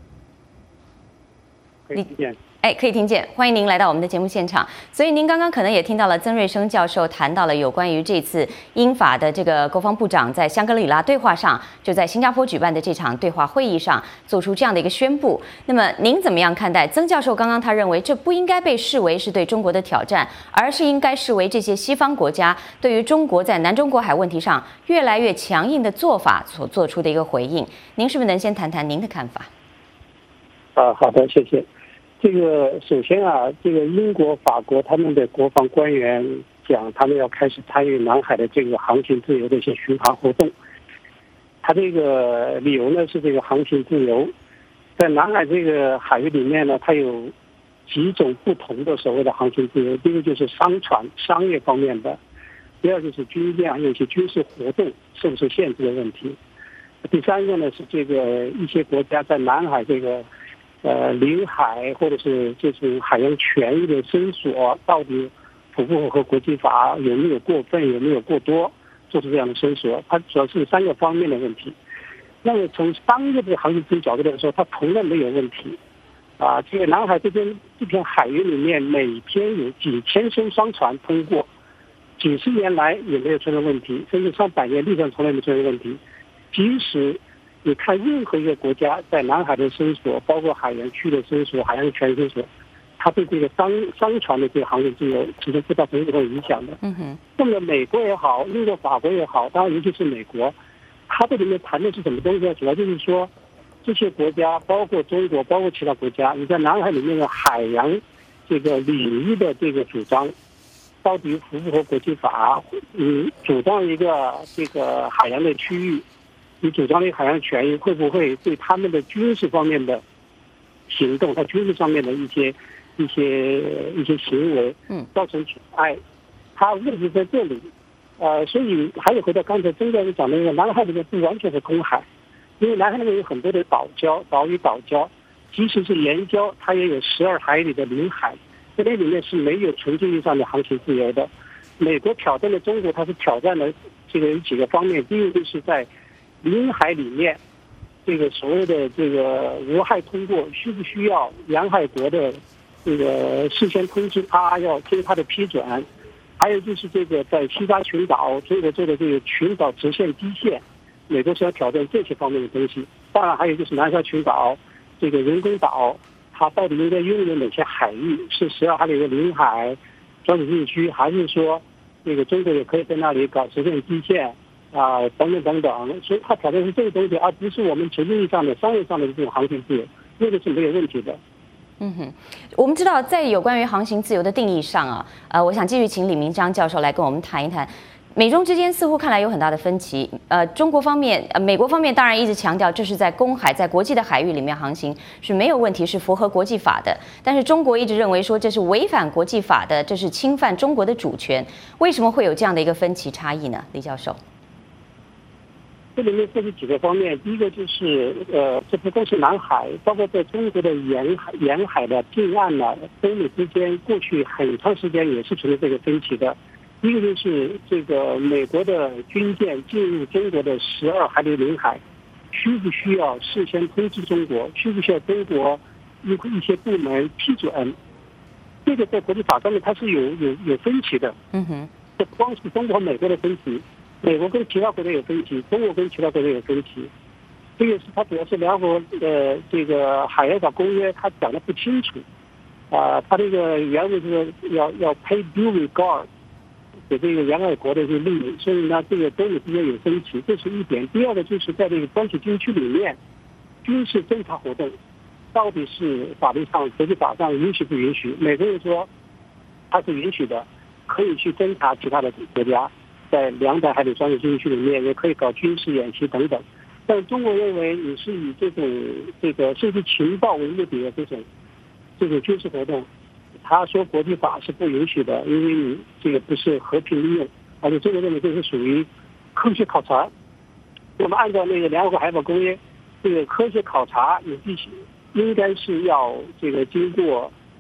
可以听见。
哎，可以听见，欢迎您来到我们的节目现场。所以您刚刚可能也听到了曾瑞生教授谈到了有关于这次英法的这个国防部长在香格里拉对话上，就在新加坡举办的这场对话会议上做出这样的一个宣布。那么您怎么样看待曾教授刚刚他认为这不应该被视为是对中国的挑战，而是应该视为这些西方国家对于中国在南中国海问题上越来越强硬的做法所做出的一个回应？您是不是能先谈谈您的看法？
啊，好的，谢谢。这个首先啊，这个英国、法国他们的国防官员讲，他们要开始参与南海的这个航行自由的一些巡航活动。他这个理由呢是这个航行自由，在南海这个海域里面呢，它有几种不同的所谓的航行自由。第一个就是商船、商业方面的；第二就是军舰有些军事活动受不受限制的问题；第三个呢是这个一些国家在南海这个。呃，领海或者是这种海洋权益的伸索，到底符不符合国际法？有没有过分？有没有过多？做出这样的伸索，它主要是三个方面的问题。那么从商业的航行自由角度来说，它同样没有问题。啊，这个南海这边这片海域里面，每天有几千艘商船通过，几十年来也没有出现问题，甚至上百年历史上从来没出现问题。即使你看任何一个国家在南海的伸索，包括海洋区的伸索、海洋权益伸索，它对这个商商船的这个航行自由其实不造成任何影响的。
嗯哼。
那么美国也好，英国、法国也好，当然尤其是美国，它这里面谈的是什么东西呢？主要就是说，这些国家，包括中国，包括其他国家，你在南海里面的海洋这个领域的这个主张，到底符不符合国际法？你主张一个这个海洋的区域。你主张的海洋权益会不会对他们的军事方面的行动，他军事上面的一些一些一些行为，嗯，造成阻碍？他问题在这里，呃，所以还有回到刚才曾教授讲的那个南海里面不完全是公海，因为南海里面有很多的岛礁、岛屿、岛礁，即使是岩礁，它也有十二海里的领海，在那里面是没有纯粹意义上的航行自由的。美国挑战了中国，它是挑战了这个几个方面，第一个就是在领海里面，这个所谓的这个无害通过，需不需要沿海国的这个事先通知他，要经他的批准？还有就是这个在西沙群岛，中国做的这个群岛直线基线，美国是要挑战这些方面的东西。当然还有就是南沙群岛这个人工岛，它到底应该拥有哪些海域？是十二海里的领海专属经济区，还是说这个中国也可以在那里搞直线基线？啊，等等等等，所以它挑战是这个东西，而不是我们纯意义上的商业上的这种航行自由，这个是没有问题的。
嗯哼，我们知道在有关于航行自由的定义上啊，呃，我想继续请李明章教授来跟我们谈一谈。美中之间似乎看来有很大的分歧，呃，中国方面、呃，美国方面当然一直强调这是在公海、在国际的海域里面航行是没有问题，是符合国际法的。但是中国一直认为说这是违反国际法的，这是侵犯中国的主权。为什么会有这样的一个分歧差异呢？李教授？
这里面涉及几个方面，第一个就是呃，这不光是南海，包括在中国的沿海、沿海的近岸呢，中美之间过去很长时间也是存在这个分歧的。第一个就是这个美国的军舰进入中国的十二海里领海，需不需要事先通知中国？需不需要中国一一些部门批准？这个在国际法上面它是有有有分歧的。
嗯哼，
这不光是中国和美国的分歧。美国跟其他国家有分歧，中国跟其他国家有分歧，这个是它主要是两国的这个海洋法公约，它讲的不清楚，啊、呃，它这个原文是要要 pay due regard 给这个沿海国的这个利益，所以呢，这个中美之间有分歧，这是一点。第二个就是在这个专属经济区里面，军事侦察活动到底是法律上、国际法上允许不允许？美国人说它是允许的，可以去侦察其他的国家。在两百海里专属经济区里面，也可以搞军事演习等等。但中国认为你是以这种这个甚至情报为目的的这种这种军事活动，他说国际法是不允许的，因为你这个不是和平利用，而且中国认为这是属于科学考察。那么按照那个联合国海法公约，这个科学考察你必须应该是要这个经过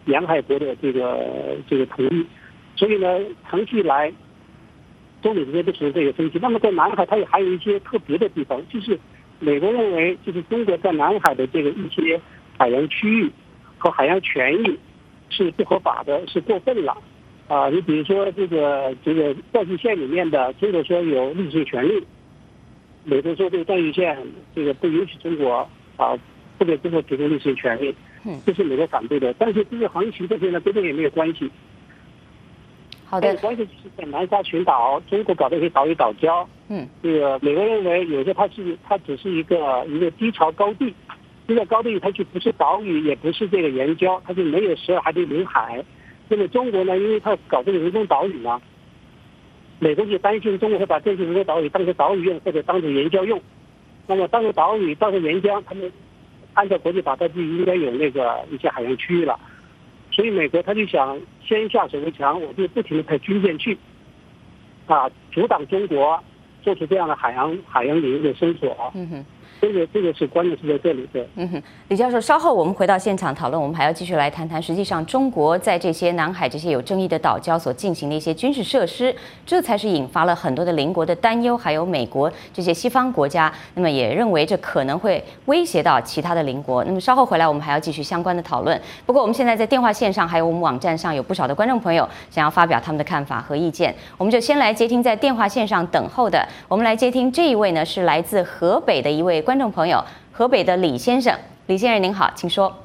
沿海国的这个这个同意。所以呢，长期以来，中美之间都存在这个分歧。那么在南海，它也还有一些特别的地方，就是美国认为，就是中国在南海的这个一些海洋区域和海洋权益是不合法的，是过分了。啊，你比如说这个这个断续线里面的，中国说有历史权利，美国说这个断续线这个不允许中国啊不给中国提供历史权利，这是美国反对的。但是这个航行这些呢，跟这个也没有关系。
好的，
关系就是在南沙群岛，中国搞的一些岛屿岛礁。
嗯，
这个美国认为有些它是它只是一个一个低潮高地，这个高地它就不是岛屿，也不是这个岩礁，它就没有十二海里领海。那么中国呢，因为它搞这个人工岛屿嘛，美国就担心中国会把这些人工岛屿当成岛屿用，或者当成岩礁用。那么当成岛屿、当成岩浆，他们按照国际法，它就应该有那个一些海洋区域了。所以美国他就想先下手为强，我就不停的派军舰去，啊，阻挡中国做出这样的海洋海洋领域的伸索。
嗯哼。
这个这个是关键是在这里的。
嗯哼，李教授，稍后我们回到现场讨论，我们还要继续来谈谈，实际上中国在这些南海这些有争议的岛礁所进行的一些军事设施，这才是引发了很多的邻国的担忧，还有美国这些西方国家，那么也认为这可能会威胁到其他的邻国。那么稍后回来，我们还要继续相关的讨论。不过我们现在在电话线上，还有我们网站上有不少的观众朋友想要发表他们的看法和意见，我们就先来接听在电话线上等候的。我们来接听这一位呢，是来自河北的一位观众朋友。河北的李先生，李先生您好，请说。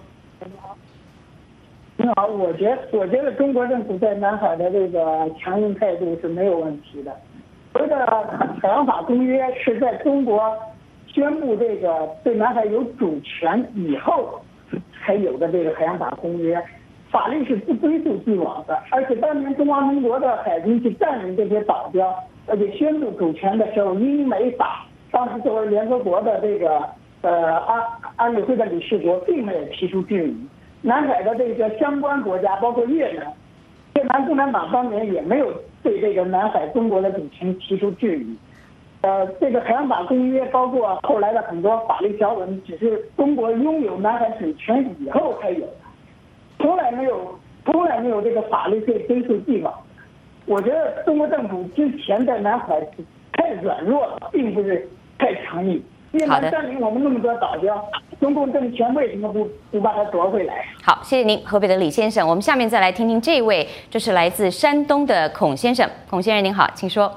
你好，我觉我觉得中国政府在南海的这个强硬态度是没有问题的。所谓的海洋法公约是在中国宣布这个对南海有主权以后才有的这个海洋法公约，法律是不追溯既往的。而且当年中华民国的海军去占领这些岛礁，而且宣布主权的时候，英美法当时作为联合国的这个。呃，安安理会的理事国并没有提出质疑，南海的这个相关国家，包括越南，越南共产党当年也没有对这个南海中国的主权提出质疑。呃，这个海洋法公约包括后来的很多法律条文，只是中国拥有南海主权以后才有的，从来没有从来没有这个法律可以追溯既往。我觉得中国政府之前在南海太软弱了，并不是太强硬。越南占领我们那么多岛礁，中共政权为什么不不把它夺回来？
好，谢谢您，河北的李先生。我们下面再来听听这一位，这是来自山东的孔先生。孔先生您好，请说。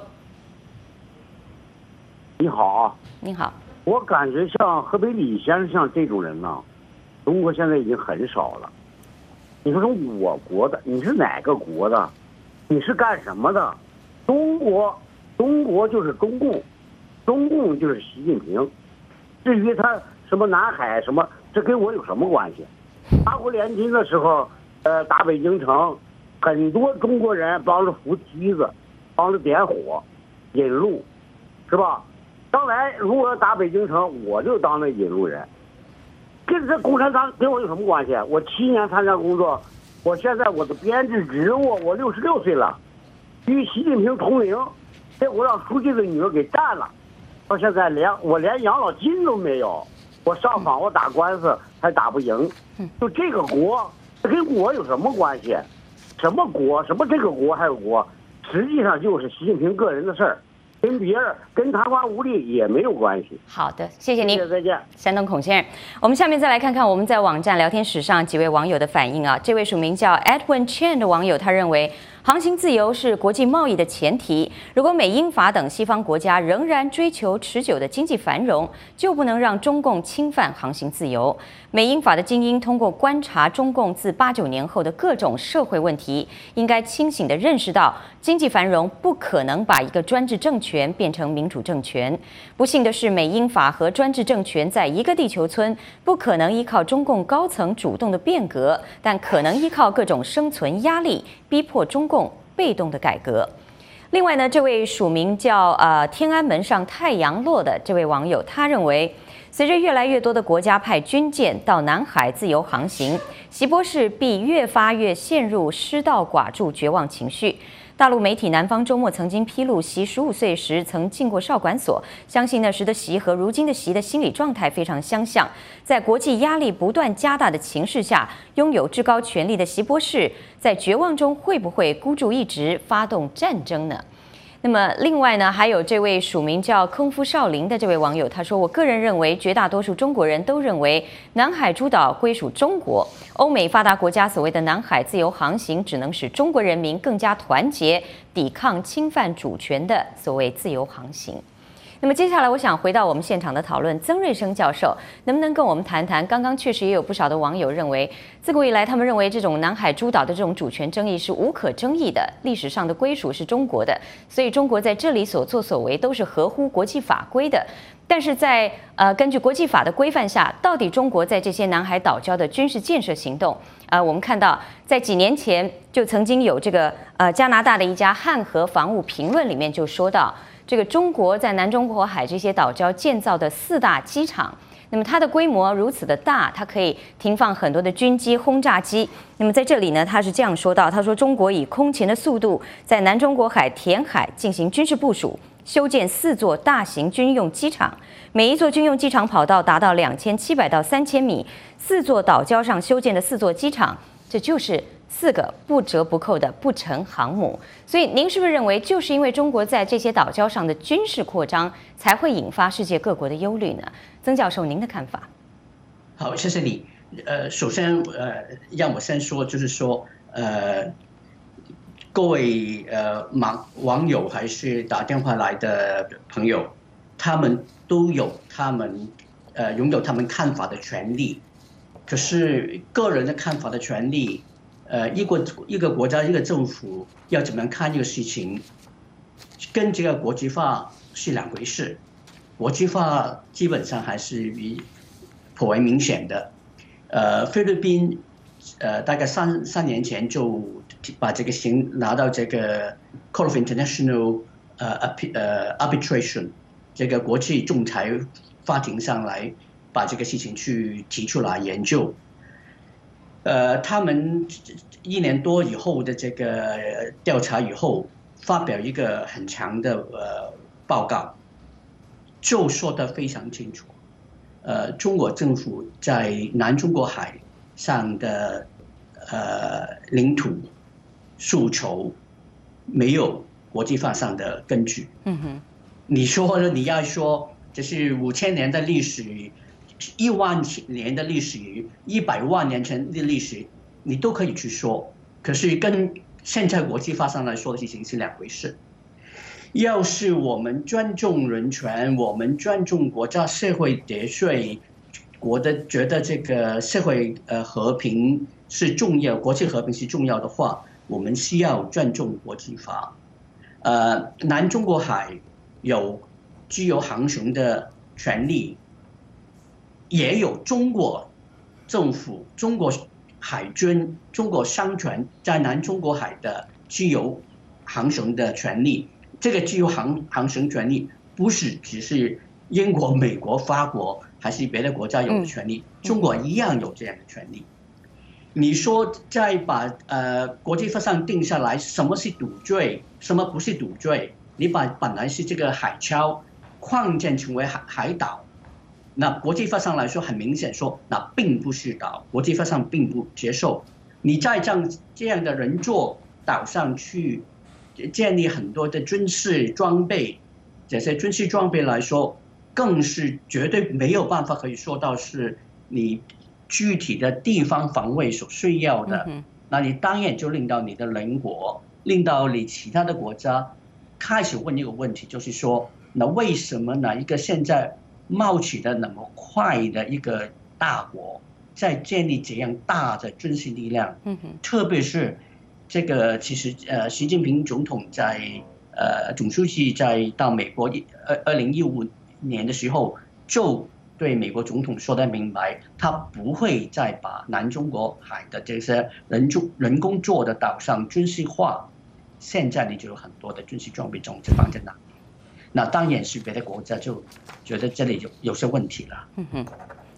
你好啊，
您好。
我感觉像河北李先生像这种人呢，中国现在已经很少了。你说说我国的，你是哪个国的？你是干什么的？中国，中国就是中共，中共就是习近平。至于他什么南海什么，这跟我有什么关系？八国联军的时候，呃，打北京城，很多中国人帮着扶梯子，帮着点火，引路，是吧？将来如果打北京城，我就当那引路人。跟这共产党跟我有什么关系？我七年参加工作，我现在我的编制职务，我六十六岁了，与习近平同龄，结果让书记的女儿给占了。到现在连我连养老金都没有，我上访我打官司还打不赢，就这个国，这跟我有什么关系？什么国？什么这个国还有国？实际上就是习近平个人的事儿，跟别人跟贪官污吏也没有关系。
好的，谢谢您，
谢谢，再见。
山东孔先生，我们下面再来看看我们在网站聊天室上几位网友的反应啊。这位署名叫 Edwin Chen 的网友，他认为航行自由是国际贸易的前提。如果美英法等西方国家仍然追求持久的经济繁荣，就不能让中共侵犯航行自由。美英法的精英通过观察中共自八九年后的各种社会问题，应该清醒地认识到，经济繁荣不可能把一个专制政权变成民主政权。不幸的是，美英法和专制政权在一个地球村，不可能依靠中共高层主动的变革，但可能依靠各种生存压力，逼迫中共被动的改革。另外呢，这位署名叫呃天安门上太阳落的这位网友，他认为，随着越来越多的国家派军舰到南海自由航行，习博士必越发越陷入失道寡助、绝望情绪。 大陆媒体南方周末曾经披露，习十五岁时曾进过少管所，相信那时的习和如今的习的心理状态非常相像。在国际压力不断加大的情势下，拥有至高权力的习博士，在绝望中会不会孤注一掷发动战争呢？那么，另外呢，还有这位署名叫空夫少林的这位网友，他说：“我个人认为，绝大多数中国人都认为南海诸岛归属中国。欧美发达国家所谓的南海自由航行，只能使中国人民更加团结，抵抗侵犯主权的所谓自由航行。”那么接下来，我想回到我们现场的讨论，曾瑞生教授能不能跟我们谈谈？刚刚确实也有不少的网友认为，自古以来他们认为这种南海诸岛的这种主权争议是无可争议的，历史上的归属是中国的，所以中国在这里所作所为都是合乎国际法规的。但是在呃根据国际法的规范下，到底中国在这些南海岛礁的军事建设行动，呃，我们看到在几年前就曾经有这个呃加拿大的一家汉和防务评论里面就说到。这个中国在南中国海这些岛礁建造的四大机场，那么它的规模如此的大，它可以停放很多的军机、轰炸机。那么在这里呢，他是这样说到：他说，中国以空前的速度在南中国海填海进行军事部署，修建四座大型军用机场，每一座军用机场跑道达到两千七百到三千米，四座岛礁上修建的四座机场，这就是四个不折不扣的不成航母。所以您是不是认为，就是因为中国在这些岛礁上的军事扩张，才会引发世界各国的忧虑呢？曾教授，您的看法？
好，谢谢你。呃，首先呃，让我先说，就是说呃，各位呃网网友还是打电话来的朋友，他们都有他们呃拥有他们看法的权利，可是个人的看法的权利。呃，一个一个国家一个政府要怎么样看这个事情，跟这个国际法是两回事。国际法基本上还是颇为明显的。呃，菲律宾呃大概三三年前就把这个刑拿到这个 Court of International 呃呃 Arbitration 这个国际仲裁法庭上来，把这个事情去提出来研究。呃，他们一年多以后的这个调查以后，发表一个很长的呃报告，就说得非常清楚。呃，中国政府在南中国海上的呃领土诉求没有国际法上的根据。
嗯哼，
你说你要说这是五千年的历史。一万年的历史，一百万年前的历史，你都可以去说。可是跟现在国际法上来说的事情是两回事。要是我们尊重人权，我们尊重国家社会秩序，国的觉得这个社会呃和平是重要，国际和平是重要的话，我们需要尊重国际法。呃，南中国海有自由航行的权利。也有中国政府、中国海军、中国商船在南中国海的自由航行的权利。这个自由航航行权利不是只是英国、美国、法国还是别的国家有的权利，中国一样有这样的权利。你说再把呃国际法上定下来什么是赌罪，什么不是赌罪？你把本来是这个海礁扩建成为海海岛。那国际法上来说，很明显说，那并不是岛，国际法上并不接受。你再让这样的人做岛上去建立很多的军事装备，这些军事装备来说，更是绝对没有办法可以说到是你具体的地方防卫所需要的。那你当然就令到你的邻国，令到你其他的国家开始问一个问题，就是说，那为什么哪一个现在冒起的那么快的一个大国，在建立这样大的军事力量，
嗯哼，
特别是这个其实呃，习近平总统在呃总书记在到美国二二零一五年的时候，就对美国总统说得明白，他不会再把南中国海的这些人工人工做的岛上军事化。现在你就有很多的军事装备种子放在那。那当然是别的国家就觉得这里有有些问题了。
嗯哼，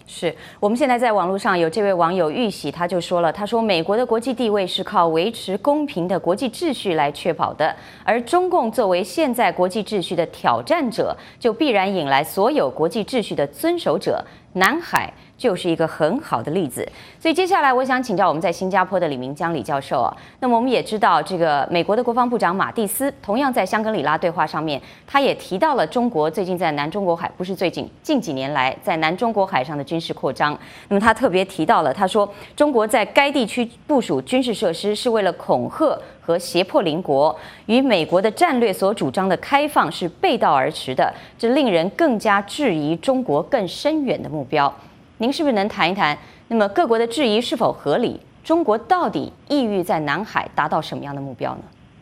是我们现在在网络上有这位网友玉喜，他就说了，他说美国的国际地位是靠维持公平的国际秩序来确保的，而中共作为现在国际秩序的挑战者，就必然引来所有国际秩序的遵守者。南海就是一个很好的例子。所以接下来我想请教我们在新加坡的李明江李教授啊。那么我们也知道，这个美国的国防部长马蒂斯同样在香格里拉对话上面，他也提到了中国最近在南中国海，不是最近，近几年来在南中国海上的军事扩张。那么他特别提到了，他说中国在该地区部署军事设施是为了恐吓和胁迫邻国，与美国的战略所主张的开放是背道而驰的，这令人更加质疑中国更深远的目标。您是不是能谈一谈，那么各国的质疑是否合理？中国到底意欲在南海达到什么样的目标呢？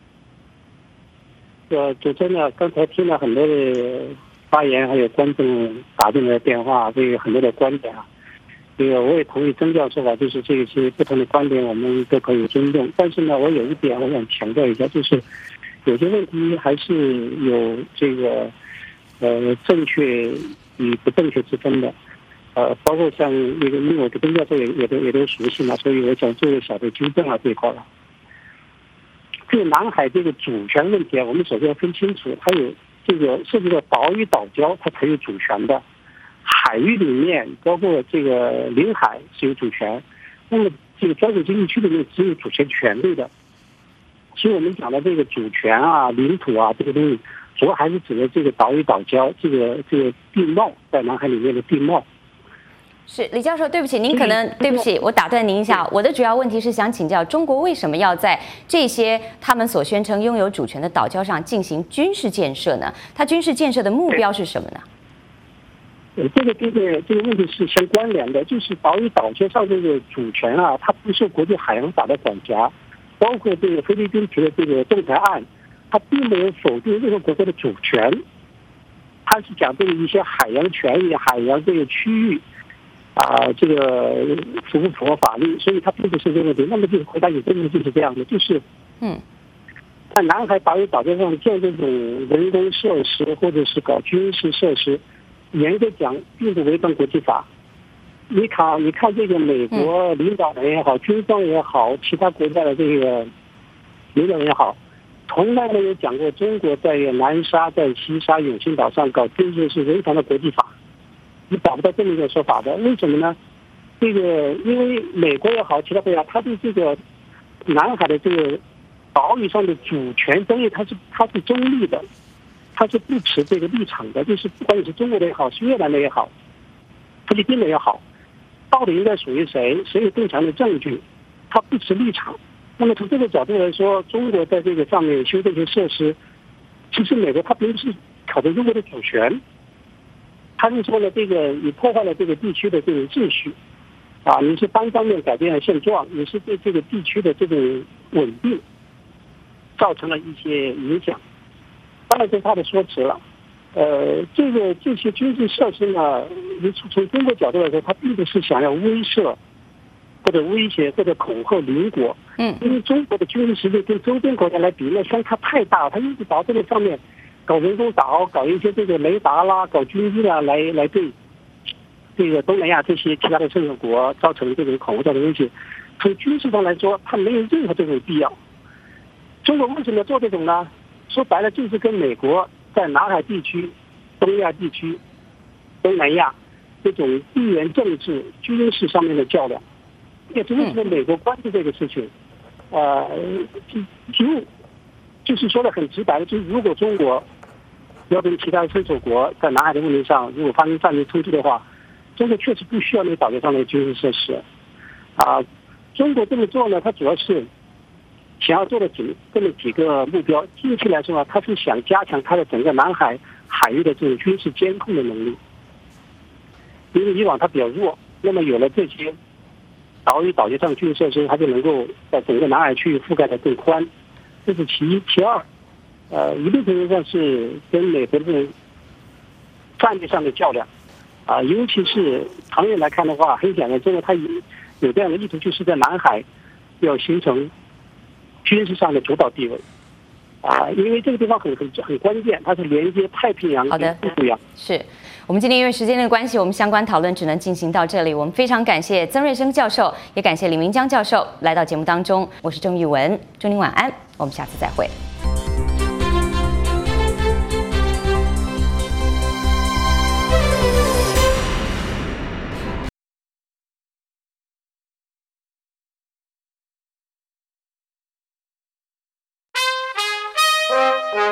呃，主持人呢，刚才听了很多的发言，还有观众打进来的电话，这个很多的观点啊。这个我也同意曾教授啊，就是这些不同的观点我们都可以尊重。但是呢，我有一点我想强调一下，就是有些问题还是有这个呃正确与不正确之分的。呃，包括像那个，因为我跟曾教授也也都也都熟悉嘛，所以我想做个小的纠正啊这一块了。这个南海这个主权问题啊，我们首先要分清楚，它有这个涉及到岛屿岛礁，它才有主权的。海域里面，包括这个领海是有主权，那么这个专属经济区里面只有主权权利的。其实我们讲的这个主权啊、领土啊这个东西，主要还是指的这个岛屿岛礁，这个这个地貌，在南海里面的地貌。
是李教授，对不起，您可能对不起，我打断您一下。我的主要问题是想请教，中国为什么要在这些他们所宣称拥有主权的岛礁上进行军事建设呢？它军事建设的目标是什么呢？
呃，这个这个这个问题是相关联的，就是岛屿岛礁上这个主权啊，它不受国际海洋法的管辖，包括这个菲律宾提的这个仲裁案，它并没有否定任何国家的主权，它是讲这个一些海洋权益、海洋这个区域。啊，这个符不符合法律，所以它并不是这个问题。那么就是回答你这个问题是这样的，就是嗯，在南海岛屿岛礁上建这种人工设施或者是搞军事设施，严格讲并不违反国际法。你看，你看这个美国领导人也好，军方也好，其他国家的这个领导人也好，从来没有讲过中国在南沙、在西沙、永庆岛上搞军事是违反了国际法。你找不到这么一个说法的，为什么呢？这个因为美国也好，其他国家，他对这个南海的这个岛屿上的主权争议，它是它是中立的，它是不持这个立场的。就是不管你是中国的也好，是越南的也好，菲律宾的也好，到底应该属于谁，谁有更强的证据，它不持立场。那么从这个角度来说，中国在这个上面修这些设施，其实美国它并不是挑战中国的主权。他是说呢，这个你破坏了这个地区的这种秩序，啊，你是单方面改变了现状，你是对这个地区的这种稳定造成了一些影响。当然这是他的说辞了。呃，这个这些军事设施呢，你从中国角度来说，它并不是想要威慑或者威胁或者恐吓邻国。嗯，因为中国的军事实力跟周边国家来比，那相差太大了，它一直到这个上面。搞人工岛，搞一些这个雷达啦，搞军机啦，来来对这个东南亚这些其他的胜利国造成这种恐吓的威胁。从军事上来说，它没有任何这种必要。中国为什么要做这种呢？说白了，就是跟美国在南海地区、东亚地区、东南亚这种地缘政治、军事上面的较量。也是为什么美国关注这个事情？呃，就就是说的很直白的，就是如果中国要跟其他的伸手国在南海的问题上，如果发生战略冲突的话，中国确实不需要那个岛礁上的军事设施。啊，中国这么做呢，它主要是想要做的几这么几个目标。近期来说啊，它是想加强它的整个南海海域的这种军事监控的能力，因为以往它比较弱，那么有了这些岛屿岛礁上军事设施，它就能够在整个南海区域覆盖的更宽。这是其一，其二，呃，一定程度上是跟美国的这种战略上的较量，啊、呃，尤其是长远来看的话，很显然，中国它有有这样的意图，就是在南海要形成军事上的主导地位， 啊，因为这个地方很很很关键，它是连接太平洋跟印度洋。
是我们今天因为时间的关系，我们相关讨论只能进行到这里。我们非常感谢曾瑞生教授，也感谢李明江教授来到节目当中。我是郑玉文，祝您晚安，我们下次再会。